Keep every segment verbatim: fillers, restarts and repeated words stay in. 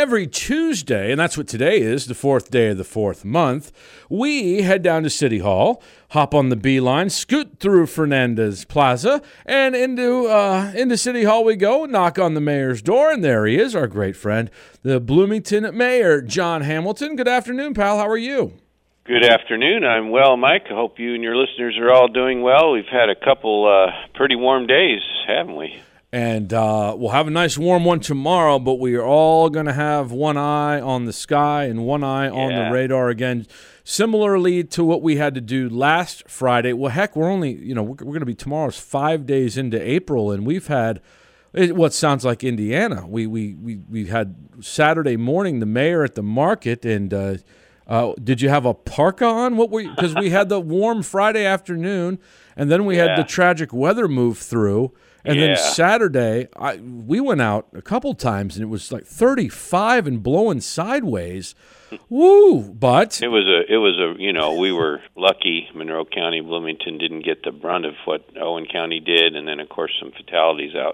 every Tuesday, and that's what today is, the fourth day of the fourth month, we head down to City Hall, hop on the Beeline, scoot through Fernandez Plaza, and into uh, into City Hall we go, knock on the mayor's door, and there he is, our great friend, the Bloomington Mayor, John Hamilton. Good afternoon, pal. How are you? Good afternoon. I'm well, Mike. I hope you and your listeners are all doing well. We've had a couple uh, pretty warm days, haven't we? And uh, we'll have a nice warm one tomorrow, but we are all going to have one eye on the sky and one eye yeah. on the radar again, similarly to what we had to do last Friday. Well, heck, we're only, you know, we're, we're going to be tomorrow's five days into April, and we've had what sounds like Indiana. We we we, we had Saturday morning, the mayor at the market, and uh, uh, did you have a parka on? What were because we had the warm Friday afternoon, and then we yeah. had the tragic weather move through. And yeah. then Saturday, I, we went out a couple times, and it was like thirty-five and blowing sideways. Woo! But it was a, it was a, you know, we were lucky. Monroe County, Bloomington didn't get the brunt of what Owen County did, and then of course some fatalities out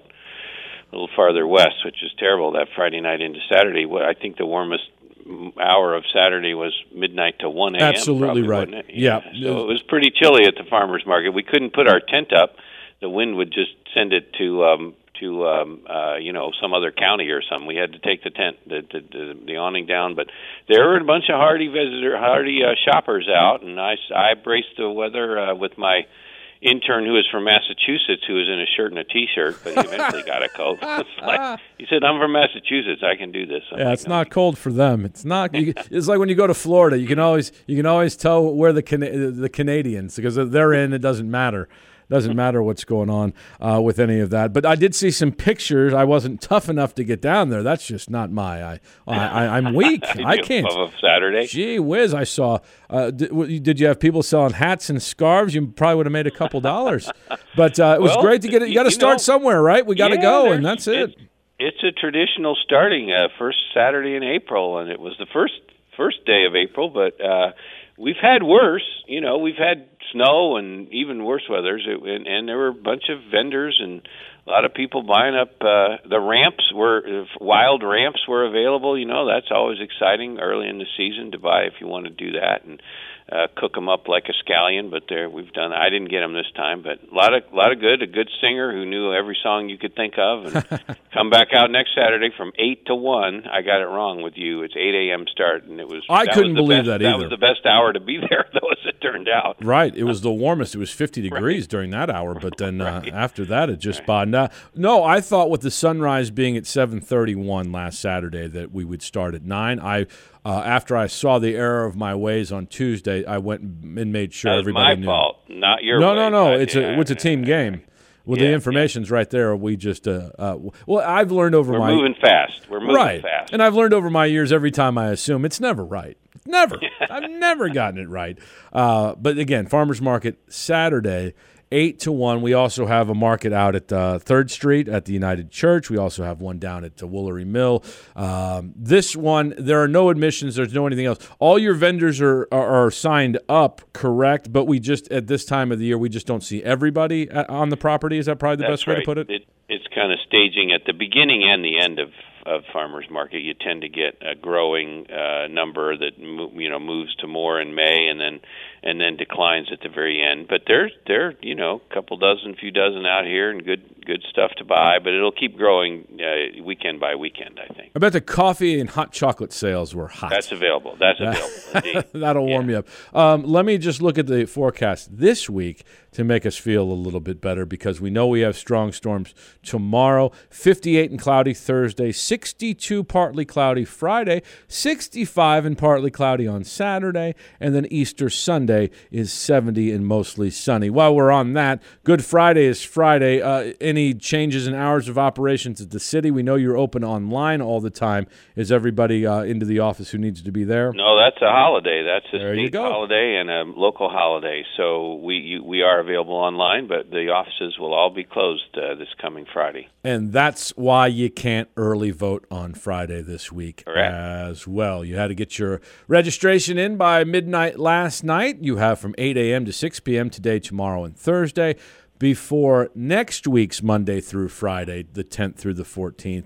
a little farther west, which is terrible. That Friday night into Saturday, I think the warmest hour of Saturday was midnight to one a.m. Absolutely probably, right. Wasn't it? Yeah. yeah. So it was pretty chilly at the farmers market. We couldn't put our tent up. The wind would just send it to um, to um, uh, you know some other county or something. We had to take the tent, the the, the, the awning down. But there were a bunch of hardy visitor, hardy uh, shoppers out, and I, I braced the weather uh, with my intern who was from Massachusetts, who was in a shirt and a T-shirt, but he eventually got a coat. Like, he said, "I'm from Massachusetts. I can do this." I'm yeah, like, it's no. not cold for them. It's not. You, it's like when you go to Florida. You can always you can always tell where the Cana- the Canadians because they're in. It doesn't matter. Doesn't matter what's going on uh, with any of that. But I did see some pictures. I wasn't tough enough to get down there. That's just not my. I, I I'm weak. I can't. Of Saturday. Gee whiz! I saw. Uh, did, did you have people selling hats and scarves? You probably would have made a couple dollars. But uh, it was well, great to get it. You got to start know, somewhere, right? We got to yeah, go, and that's it. It's, it's a traditional starting uh, first Saturday in April, and it was the first first day of April. But uh, we've had worse. You know, we've had snow and even worse weathers, it, and, and there were a bunch of vendors and a lot of people buying up. Uh, the ramps were wild ramps were available. You know, that's always exciting early in the season to buy if you want to do that and uh, cook them up like a scallion. But there, we've done. I didn't get them this time, but a lot of a lot of good. A good singer who knew every song you could think of, and come back out next Saturday from eight to one. I got it wrong with you. It's eight a.m. start, and it was. I that couldn't was the believe best, that either. That was the best hour to be there, though, as it turned out. Right. It was the warmest. It was fifty degrees right. during that hour, but then uh, right. after that, it just right. uh, no, I thought with the sunrise being at seven thirty-one last Saturday that we would start at nine. I uh, after I saw the error of my ways on Tuesday, I went and made sure that everybody my knew. Fault, not your. No, ways. no, no. I, it's yeah, a it's a team yeah, game. Well, yeah, the information's yeah. right there. We just uh, uh, well, I've learned over We're my moving fast. We're moving right. fast, and I've learned over my years. Every time I assume it's never right. Never. I've never gotten it right. Uh, but again, farmers market Saturday. Eight to one. We also have a market out at uh, Third Street at the United Church. We also have one down at uh, Woolery Mill. Um, this one, there are no admissions. There's no anything else. All your vendors are, are are signed up, correct? But we just at this time of the year, we just don't see everybody at, on the property. Is that probably the That's best way right. to put it? it? It's kind of staging at the beginning and the end of. Of farmers market, you tend to get a growing uh, number that you know moves to more in May and then and then declines at the very end. But there's there you know a couple dozen, few dozen out here, and good good stuff to buy. But it'll keep growing uh, weekend by weekend, I think. I bet the coffee and hot chocolate sales were hot. That's available. That's available. Indeed. That'll yeah. warm you up. Um, let me just look at the forecast this week to make us feel a little bit better because we know we have strong storms tomorrow. fifty-eight and cloudy Thursday, sixty-two partly cloudy Friday, sixty-five and partly cloudy on Saturday, and then Easter Sunday is seventy and mostly sunny. While we're on that, Good Friday is Friday. Uh, any changes in hours of operations at the city? We know you're open online all the time. Is everybody uh, into the office who needs to be there? No, that's a holiday. That's a there state holiday and a local holiday. So we you, we are available online, but the offices will all be closed uh, this coming Friday. And that's why you can't early vote on Friday this week Correct. As well. You had to get your registration in by midnight last night. You have from eight a.m. to six p.m. today, tomorrow, and Thursday before next week's Monday through Friday, the tenth through the fourteenth.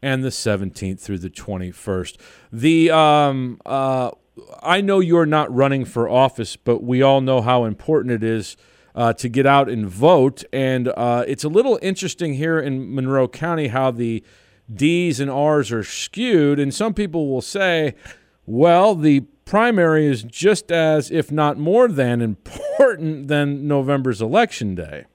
and the seventeenth through the twenty-first. The um, uh, I know you're not running for office, but we all know how important it is uh, to get out and vote. And uh, it's a little interesting here in Monroe County how the D's and R's are skewed. And some people will say, well, the primary is just as, if not more than, important than November's election day.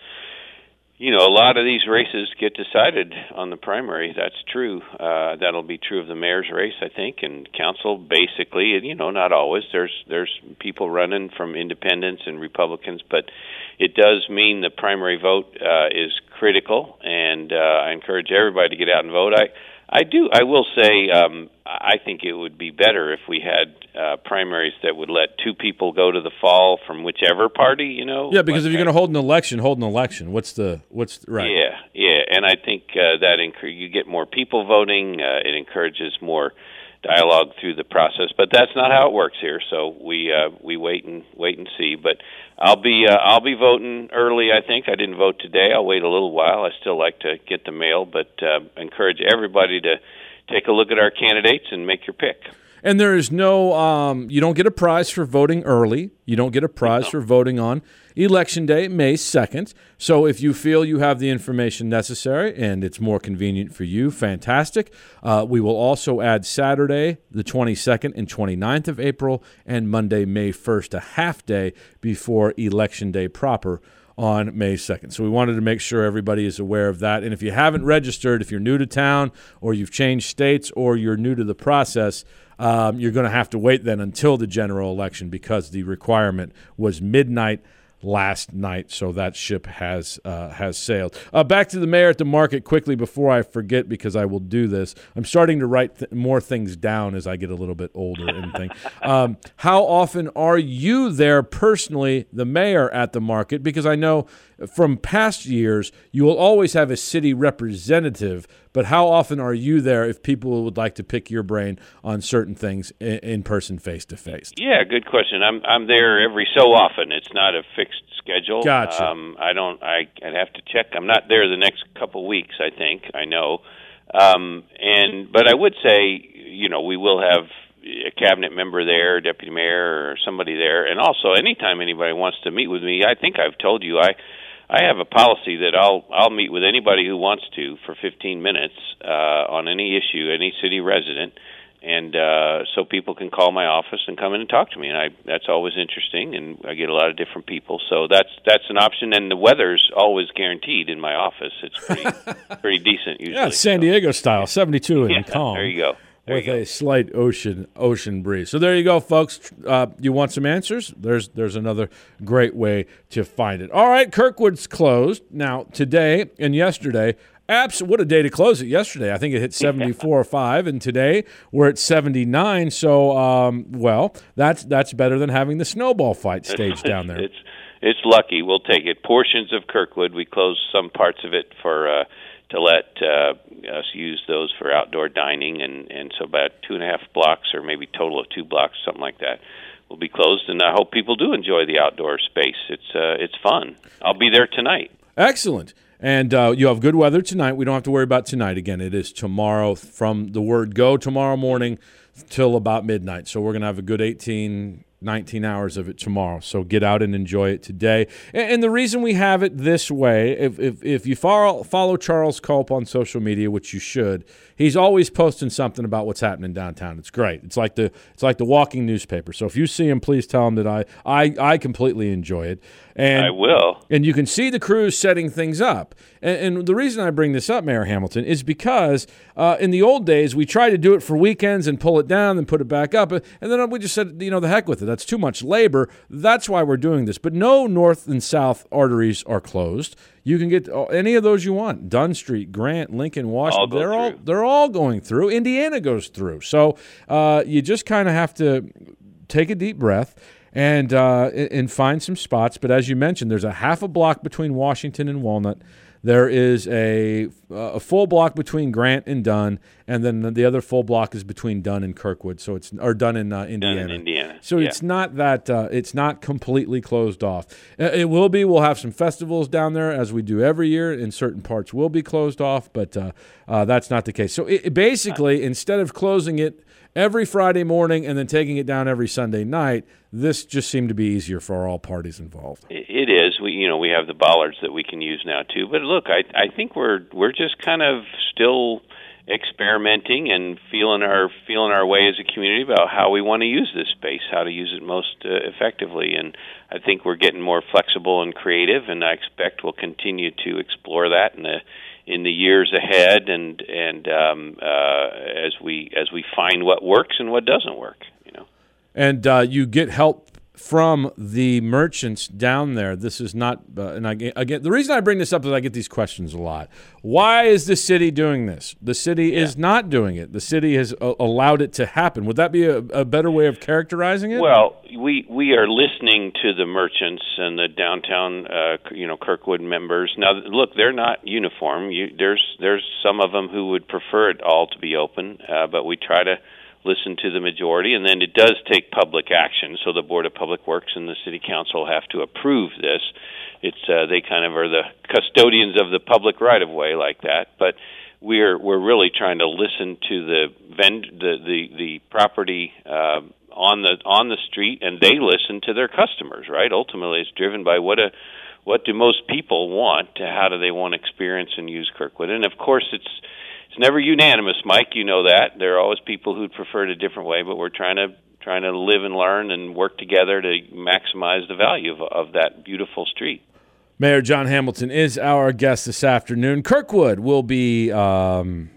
You know, a lot of these races get decided on the primary. That's true. Uh, that'll be true of the mayor's race, I think, and council basically. And, you know, not always. There's there's people running from independents and Republicans, but it does mean the primary vote uh, is critical, and uh, I encourage everybody to get out and vote. I I do. I will say um, I think it would be better if we had uh, primaries that would let two people go to the fall from whichever party, you know. Yeah, because like if you're going to hold an election, hold an election. What's the what's the, right? Yeah, yeah, and I think uh, that enc- you get more people voting. Uh, it encourages more dialogue through the process, but that's not how it works here. So we uh, we wait and wait and see. But I'll be uh, I'll be voting early. I think I didn't vote today. I'll wait a little while. I still like to get the mail, but uh, encourage everybody to take a look at our candidates and make your pick. And there is no, um, you don't get a prize for voting early. You don't get a prize no. for voting on Election Day, May second. So if you feel you have the information necessary and it's more convenient for you, fantastic. Uh, we will also add Saturday, the twenty-second and twenty-ninth of April, and Monday, May first, a half day before Election Day proper on May second. So we wanted to make sure everybody is aware of that. And if you haven't registered, if you're new to town or you've changed states or you're new to the process, um, you're going to have to wait then until the general election because the requirement was midnight last night, so that ship has uh, has sailed. Uh, back to the mayor at the market quickly before I forget, because I will do this. I'm starting to write th- more things down as I get a little bit older and think. Um, how often are you there personally, the mayor at the market? Because I know from past years you will always have a city representative, but how often are you there if people would like to pick your brain on certain things in, in person, face to face? Yeah, good question. I'm I'm there every so often. It's not a fixed schedule. Gotcha. Um, I don't. I I'd have to check. I'm not there the next couple weeks. I think I know. Um, and but I would say, you know, we will have a cabinet member there, deputy mayor, or somebody there, and also anytime anybody wants to meet with me, I think I've told you I. I have a policy that I'll I'll meet with anybody who wants to for fifteen minutes uh, on any issue, any city resident, and uh, so people can call my office and come in and talk to me. And I that's always interesting, and I get a lot of different people. So that's that's an option. And the weather's always guaranteed in my office. It's pretty pretty decent usually. Yeah, it's San Diego style, seventy-two and yeah, calm. There you go. There with you a slight ocean ocean breeze. So there you go, folks. Uh, you want some answers? There's there's another great way to find it. All right, Kirkwood's closed. Now, today and yesterday, abs- what a day to close it. Yesterday, I think it hit seventy-four or five, and today we're at seventy-nine. So, um, well, that's that's better than having the snowball fight staged down there. It's it's lucky. We'll take it. Portions of Kirkwood. We closed some parts of it for uh, to let uh, us use those for outdoor dining, and, and so about two and a half blocks, or maybe total of two blocks, something like that, will be closed. And I hope people do enjoy the outdoor space. It's uh, it's fun. I'll be there tonight. Excellent. And uh, you have good weather tonight. We don't have to worry about tonight. Again, it is tomorrow from the word go tomorrow morning till about midnight. So we're going to have a good eighteen, nineteen hours of it tomorrow. So get out and enjoy it today. And, and the reason we have it this way, if if, if you follow, follow Charles Culp on social media, which you should, he's always posting something about what's happening downtown. It's great. It's like the it's like the walking newspaper. So if you see him, please tell him that I I, I completely enjoy it. And, I will. And you can see the crews setting things up. And, and the reason I bring this up, Mayor Hamilton, is because uh, in the old days, we tried to do it for weekends and pull it down and put it back up. And then we just said, you know, the heck with it. That's too much labor. That's why we're doing this. But no north and south arteries are closed. You can get any of those you want. Dunn Street, Grant, Lincoln, Washington. They're all, they're all going through. Indiana goes through. So uh, you just kind of have to take a deep breath and uh, and find some spots. But as you mentioned, there's a half a block between Washington and Walnut. There is a uh, a full block between Grant and Dunn, and then the other full block is between Dunn and Kirkwood. So it's or Dunn and uh, Indiana. Dunn in Indiana. So yeah. it's not that uh, it's not completely closed off. It will be. We'll have some festivals down there as we do every year. In certain parts, will be closed off, but uh, uh, that's not the case. So it, basically, instead of closing it every Friday morning and then taking it down every Sunday night, this just seemed to be easier for all parties involved. It is. We, you know, we have the bollards that we can use now too. But look, I, I think we're we're just kind of still experimenting and feeling our feeling our way as a community about how we want to use this space, how to use it most uh, effectively. And I think we're getting more flexible and creative, and I expect we'll continue to explore that in the in the years ahead, and and um, uh, as we as we find what works and what doesn't work. And uh, you get help from the merchants down there. This is not, uh, and I, again, the reason I bring this up is I get these questions a lot. Why is the city doing this? The city yeah. is not doing it. The city has uh, allowed it to happen. Would that be a, a better way of characterizing it? Well, we we are listening to the merchants and the downtown, uh, you know, Kirkwood members. Now, look, they're not uniform. You, there's there's some of them who would prefer it all to be open, uh, but we try to listen to the majority, and then it does take public action. So the Board of Public Works and the City Council have to approve this. It's uh, they kind of are the custodians of the public right of way, like that. But we're we're really trying to listen to the vend the the, the property uh, on the on the street, and they listen to their customers. Right? Ultimately, it's driven by what a what do most people want to how do they want to experience and use Kirkwood, and of course it's. It's never unanimous, Mike. You know that. There are always people who'd prefer it a different way, but we're trying to trying to live and learn and work together to maximize the value of, of that beautiful street. Mayor John Hamilton is our guest this afternoon. Kirkwood will be um,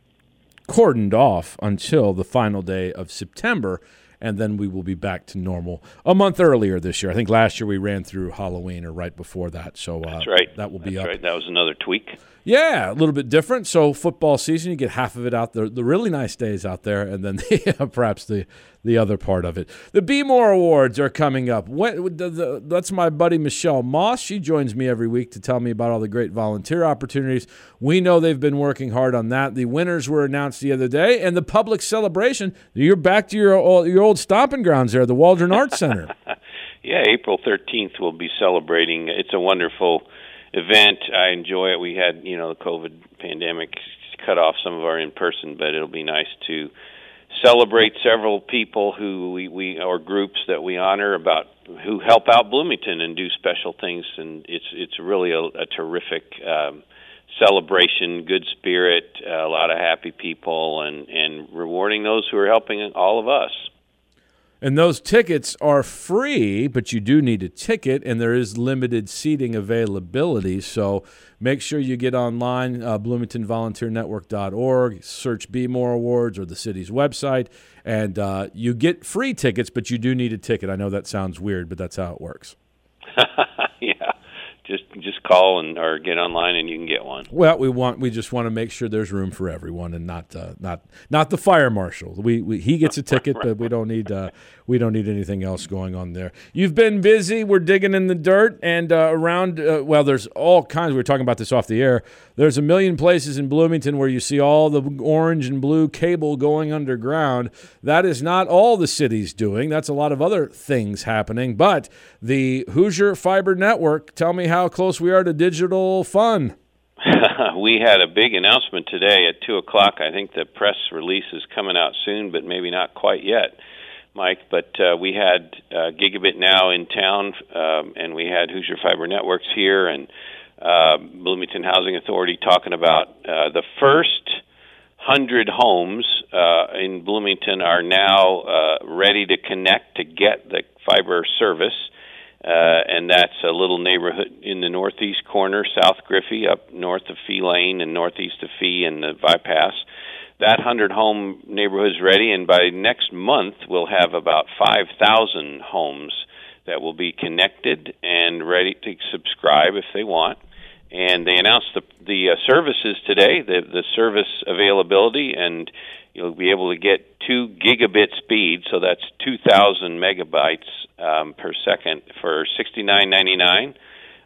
cordoned off until the final day of September, and then we will be back to normal a month earlier this year. I think last year we ran through Halloween or right before that. So uh, That's right. That will be That's up. Right. That was another tweak. Yeah, a little bit different. So football season, you get half of it out there, the really nice days out there, and then the, perhaps the the other part of it. The Be More Awards are coming up. When, the, the, that's my buddy Michelle Moss. She joins me every week to tell me about all the great volunteer opportunities. We know they've been working hard on that. The winners were announced the other day, and the public celebration. You're back to your old, your old stomping grounds there, the Waldron Arts Center. Yeah, April thirteenth we'll be celebrating. It's a wonderful event. I enjoy it. We had, you know, the COVID pandemic cut off some of our in-person, but it'll be nice to celebrate several people who we, we or groups that we honor about who help out Bloomington and do special things, and it's it's really a, a terrific um, celebration, good spirit, uh, a lot of happy people, and, and rewarding those who are helping all of us. And those tickets are free, but you do need a ticket, and there is limited seating availability. So make sure you get online, uh, bloomington volunteer network dot org, search Be More Awards or the city's website, and uh, you get free tickets, but you do need a ticket. I know that sounds weird, but that's how it works. Yeah. Just just call and or get online and you can get one. Well, we want we just want to make sure there's room for everyone, and not uh, not not the fire marshal. We, we he gets a ticket, but we don't need uh, we don't need anything else going on there. You've been busy. We're digging in the dirt and uh, around. Uh, well, there's all kinds. We were talking about this off the air. There's a million places in Bloomington where you see all the orange and blue cable going underground. That is not all the city's doing. That's a lot of other things happening. But the Hoosier Fiber Network, tell me how close we are to digital fun. We had a big announcement today at two o'clock. I think the press release is coming out soon, but maybe not quite yet, Mike. But uh, we had uh, Gigabit Now in town, um, and we had Hoosier Fiber Networks here, and uh, Bloomington Housing Authority talking about uh, the first hundred homes uh, in Bloomington are now uh, ready to connect to get the fiber service. Uh, and that's a little neighborhood in the northeast corner, South Griffey, up north of Fee Lane and northeast of Fee and the bypass. That hundred-home neighborhood is ready, and by next month we'll have about five thousand homes that will be connected and ready to subscribe if they want. And they announced the, the uh, services today, the, the service availability, and you'll be able to get two gigabit speed, so that's two thousand megabytes um, per second for sixty-nine ninety-nine.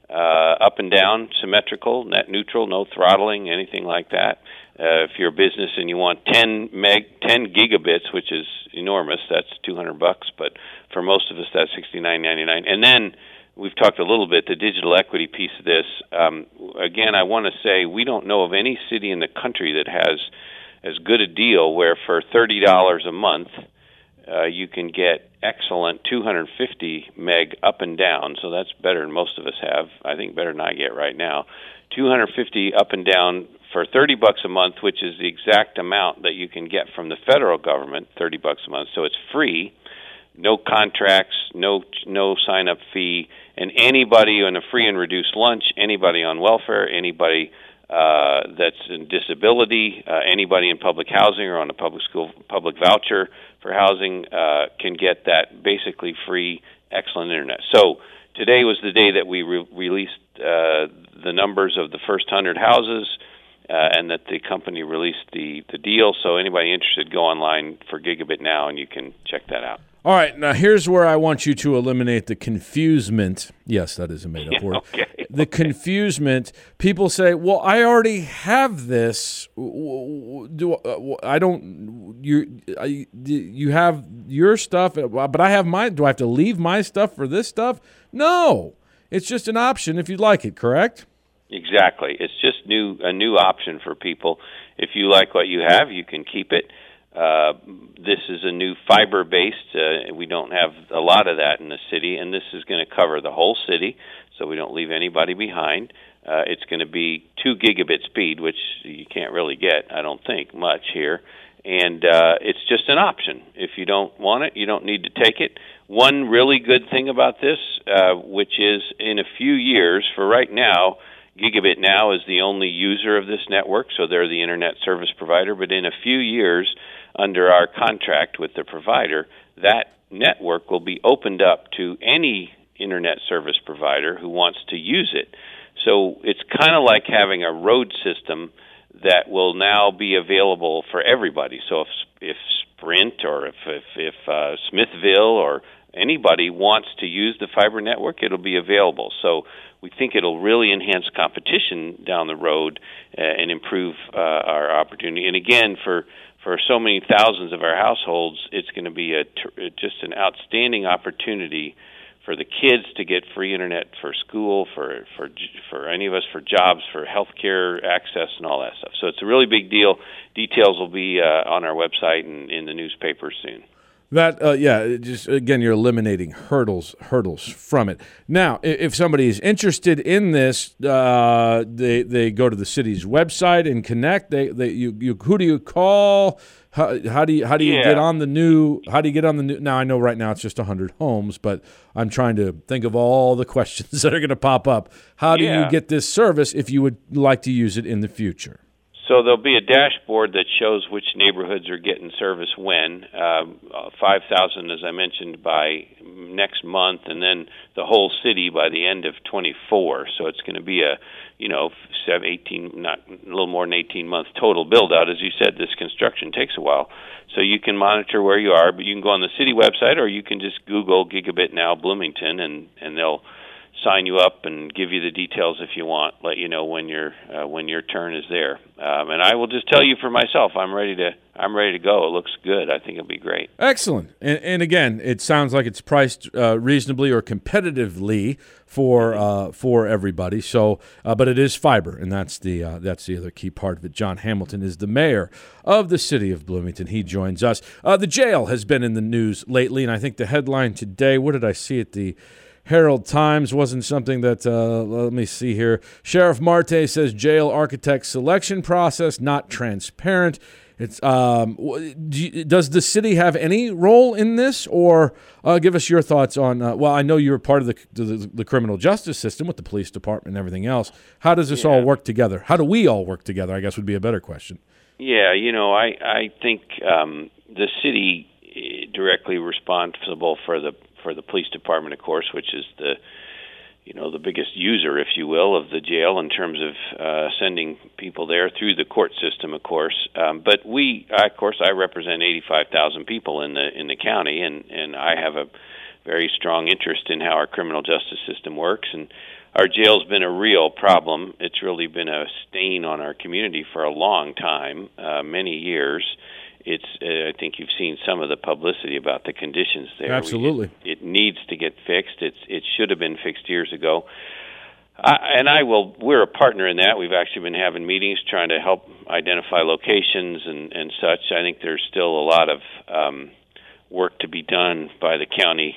uh, up and down, symmetrical, net neutral, no throttling, anything like that. Uh, if you're a business and you want ten meg, ten gigabits, which is enormous, that's two hundred bucks. But for most of us, that's sixty-nine ninety-nine. And then we've talked a little bit the digital equity piece of this. Um, again, I want to say we don't know of any city in the country that has as good a deal where for thirty dollars a month uh, you can get excellent two hundred fifty meg up and down. So that's better than most of us have. I think better than I get right now. two hundred fifty up and down for thirty bucks a month, which is the exact amount that you can get from the federal government, thirty bucks a month. So it's free, no contracts, no no sign up fee, and anybody on a free and reduced lunch, anybody on welfare, anybody uh, that's in disability, uh, anybody in public housing or on a public school public voucher for housing uh, can get that basically free, excellent internet. So today was the day that we re- released uh, the numbers of the first one hundred houses. Uh, and that the company released the, the deal. So anybody interested, go online for Gigabit Now, and you can check that out. All right, now here's where I want you to eliminate the confusement. Yes, that is a made-up Yeah, word. okay. The okay. confusement. People say, "Well, I already have this. Do I don't? You I, you have your stuff, but I have mine. Do I have to leave my stuff for this stuff? No, it's just an option if you'd like it. Correct." Exactly. It's just new a new option for people. If you like what you have, you can keep it. Uh, this is a new fiber-based. Uh, we don't have a lot of that in the city, and this is going to cover the whole city, so we don't leave anybody behind. Uh, it's going to be two gigabit speed, which you can't really get, I don't think, much here. And uh, it's just an option. If you don't want it, you don't need to take it. One really good thing about this, uh, which is in a few years, for right now, Gigabit Now is the only user of this network, so they're the internet service provider. But in a few years, under our contract with the provider, that network will be opened up to any internet service provider who wants to use it. So it's kind of like having a road system that will now be available for everybody. So if if Sprint or if if, if uh, Smithville or anybody wants to use the fiber network, it'll be available. So we think it'll really enhance competition down the road uh, and improve uh, our opportunity. And again, for, for so many thousands of our households, it's going to be a t- just an outstanding opportunity for the kids to get free internet for school, for for for any of us, for jobs, for healthcare access, and all that stuff. So it's a really big deal. Details will be uh, on our website and in the newspaper soon. That uh, yeah, it just again, you're eliminating hurdles hurdles from it. Now, if somebody is interested in this, uh, they they go to the city's website and connect. They they you, you who do you call? How, how do you how do you yeah. get on the new? How do you get on the new? Now I know right now it's just one hundred homes, but I'm trying to think of all the questions that are going to pop up. How do yeah. you get this service if you would like to use it in the future? So there'll be a dashboard that shows which neighborhoods are getting service when. Um, five thousand, as I mentioned, by next month, and then the whole city by the end of twenty-four. So it's going to be a, you know, seven, eighteen, not a little more than eighteen month total build out. As you said, this construction takes a while. So you can monitor where you are, but you can go on the city website, or you can just Google Gigabit Now Bloomington, and and they'll sign you up and give you the details if you want, let you know when your uh, when your turn is there. Um, and I will just tell you for myself, I'm ready to I'm ready to go. It looks good. I think it'll be great. Excellent. And, and again, it sounds like it's priced uh, reasonably or competitively for uh, for everybody. So, uh, but it is fiber, and that's the uh, that's the other key part of it. John Hamilton is the mayor of the city of Bloomington. He joins us. Uh, the jail has been in the news lately, and I think the headline today. What did I see at the Herald Times? Wasn't something that, uh, let me see here. Sheriff Marte says jail architect selection process not transparent. It's um, do you, does the city have any role in this, or uh, give us your thoughts on? Uh, well, I know you're part of the, the the criminal justice system with the police department and everything else. How does this yeah. all work together? How do we all work together? I guess would be a better question. Yeah, you know, I I think um, the city directly responsible for the for the police department, of course, which is the, you know, the biggest user, if you will, of the jail in terms of uh, sending people there through the court system, of course. Um, but we, I, of course, I represent eighty-five thousand people in the in the county, and, and I have a very strong interest in how our criminal justice system works. And our jail's been a real problem. It's really been a stain on our community for a long time, uh, many years. It's. Uh, I think you've seen some of the publicity about the conditions there. Absolutely. We, it, it needs to get fixed. It's. It should have been fixed years ago. I, and I will. We're a partner in that. We've actually been having meetings trying to help identify locations and, and such. I think there's still a lot of um, work to be done by the county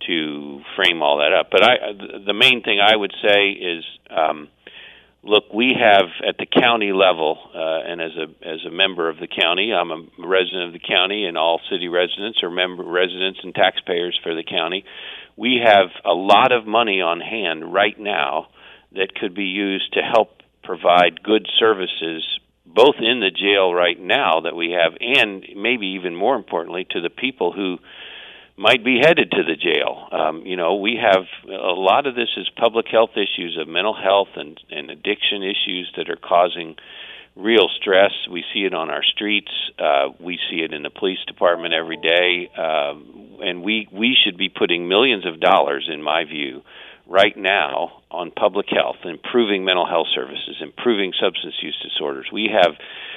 to frame all that up. But I, the main thing I would say is, um, look, we have at the county level, uh, and as a as a member of the county, I'm a resident of the county, and all city residents are member residents and taxpayers for the county. We have a lot of money on hand right now that could be used to help provide good services, both in the jail right now that we have, and maybe even more importantly, to the people who might be headed to the jail. Um, you know, we have a lot of this is public health issues of mental health and, and addiction issues that are causing real stress. We see it on our streets. Uh, we see it in the police department every day. Um, and we, we should be putting millions of dollars, in my view, right now on public health, improving mental health services, improving substance use disorders. We have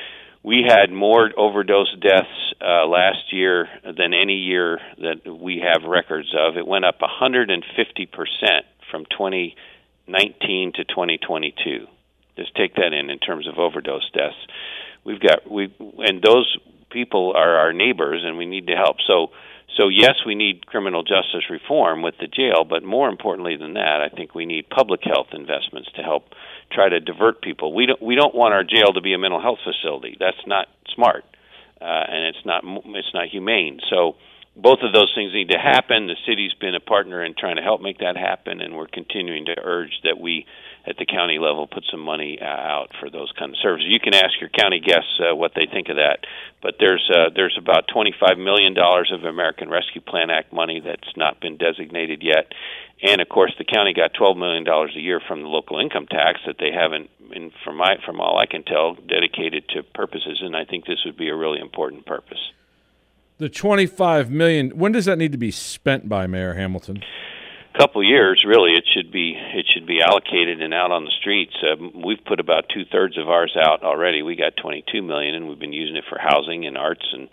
We had more overdose deaths uh, last year than any year that we have records of. It went up one hundred fifty percent from twenty nineteen to twenty twenty-two. Just take that in in terms of overdose deaths. We've got we and those people are our neighbors, and we need to help. So, so yes, we need criminal justice reform with the jail, but more importantly than that, I think we need public health investments to help try to divert people. We don't we don't want our jail to be a mental health facility. That's not smart, uh, and it's not it's not humane. So both of those things need to happen. The city's been a partner in trying to help make that happen, and we're continuing to urge that we, at the county level, put some money uh, out for those kind of services. You can ask your county guests uh, what they think of that, but there's uh, there's about twenty-five million dollars of American Rescue Plan Act money that's not been designated yet. And, of course, the county got twelve million dollars a year from the local income tax that they haven't, in, from, my, from all I can tell, dedicated to purposes, and I think this would be a really important purpose. The twenty-five million dollars, when does that need to be spent by, Mayor Hamilton? A couple years, really. It should be it should be allocated and out on the streets. Uh, we've put about two-thirds of ours out already. We got twenty-two million dollars, and we've been using it for housing and arts and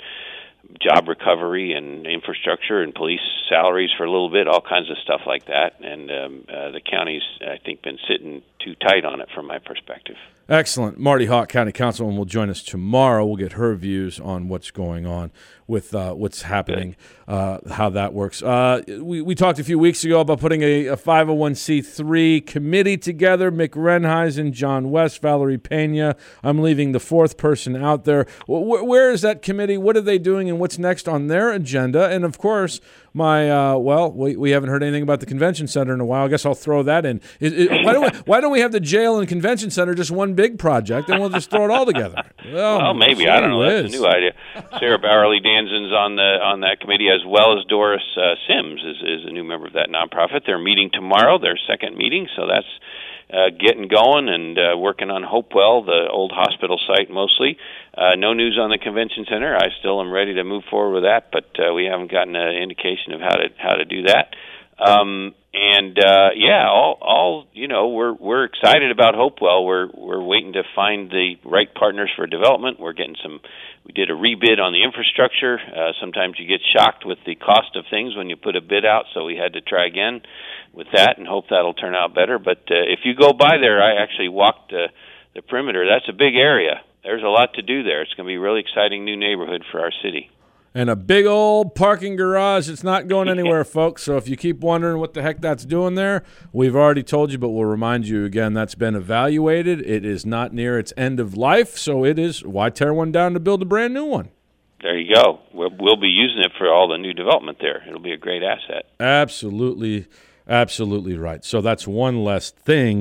job recovery and infrastructure and police salaries for a little bit, all kinds of stuff like that. And um, uh, the county's, I think, been sitting too tight on it from my perspective. Excellent. Marty Hawk, County Councilman, will join us tomorrow. We'll get her views on what's going on with uh, what's happening, uh, how that works. Uh, we, we talked a few weeks ago about putting a, a five oh one c three committee together. Mick Renheisen, John West, Valerie Pena. I'm leaving the fourth person out there. Where, where is that committee? What are they doing, and what's next on their agenda? And, of course, my uh, well, we, we haven't heard anything about the convention center in a while. I guess I'll throw that in. It, it, why, don't we, why don't we have the jail and convention center just one big project, and we'll just throw it all together? Well, well maybe. I don't know. That's a new idea. Sarah Bowerly Danzen's on the on that committee, as well as Doris uh, Sims is, is a new member of that nonprofit. They're meeting tomorrow, their second meeting, so that's uh, getting going and uh, working on Hopewell, the old hospital site mostly. Uh, no news on the convention center. I still am ready to move forward with that, but uh, we haven't gotten an indication of how to how to do that. Um, and uh, yeah, all, all you know, we're we're excited about Hopewell. We're we're waiting to find the right partners for development. We're getting some. We did a rebid on the infrastructure. Uh, sometimes you get shocked with the cost of things when you put a bid out, so we had to try again with that and hope that'll turn out better. But uh, if you go by there, I actually walked uh, the perimeter. That's a big area. There's a lot to do there. It's going to be a really exciting new neighborhood for our city. And a big old parking garage. It's not going anywhere, folks. So if you keep wondering what the heck that's doing there, we've already told you, but we'll remind you again, that's been evaluated. It is not near its end of life, so it is. Why tear one down to build a brand new one? There you go. We'll, we'll be using it for all the new development there. It'll be a great asset. Absolutely, absolutely right. So that's one less thing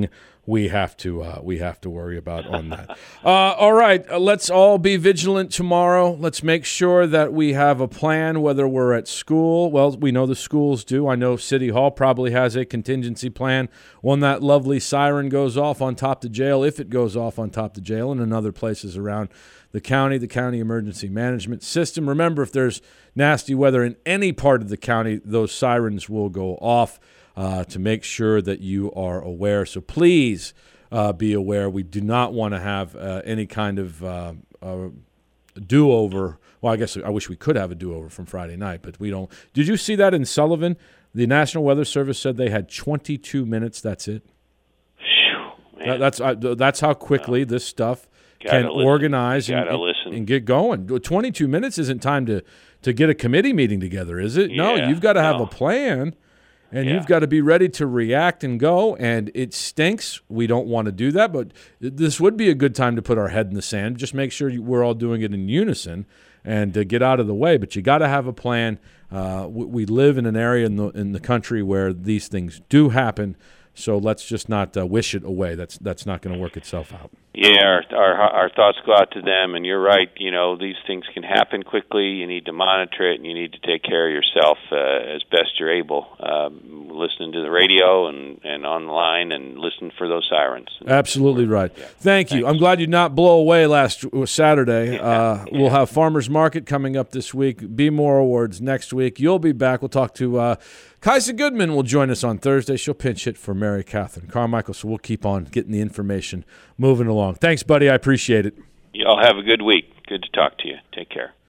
we have to uh, we have to worry about on that. uh, all right, uh, let's all be vigilant tomorrow. Let's make sure that we have a plan, whether we're at school. Well, we know the schools do. I know City Hall probably has a contingency plan when that lovely siren goes off on top of the jail, if it goes off on top of the jail, and in other places around the county, the county emergency management system. Remember, if there's nasty weather in any part of the county, those sirens will go off. Uh, to make sure that you are aware. So please uh, be aware. We do not want to have uh, any kind of uh, uh, do-over. Well, I guess I wish we could have a do-over from Friday night, but we don't. Did you see that in Sullivan? The National Weather Service said they had twenty-two minutes. That's it. Whew, that, that's uh, that's how quickly well, this stuff can listen. organize and, and, and get going. twenty-two minutes isn't time to, to get a committee meeting together, is it? Yeah, no, you've got to have no. a plan. And yeah. you've got to be ready to react and go, and it stinks. We don't want to do that, but this would be a good time to put our head in the sand. Just make sure we're all doing it in unison and uh, get out of the way. But you got to have a plan. Uh, we, we live in an area in the in the country where these things do happen, so let's just not uh, wish it away. That's that's not going to work itself out. Yeah, our, our our thoughts go out to them, and you're right. You know, these things can happen quickly. You need to monitor it, and you need to take care of yourself uh, as best you're able. Um, listening to the radio and, and online, and listen for those sirens. Absolutely right. Yeah. Thank you. Thanks. I'm glad you did not blow away last Saturday. Yeah. Uh, Yeah. We'll have Farmers Market coming up this week. Be More Awards next week. You'll be back. We'll talk to uh, Kaisa Goodman. Will join us on Thursday. She'll pinch hit for Mary Catherine Carmichael. So we'll keep on getting the information moving along. Thanks, buddy. I appreciate it. Y'all have a good week. Good to talk to you. Take care.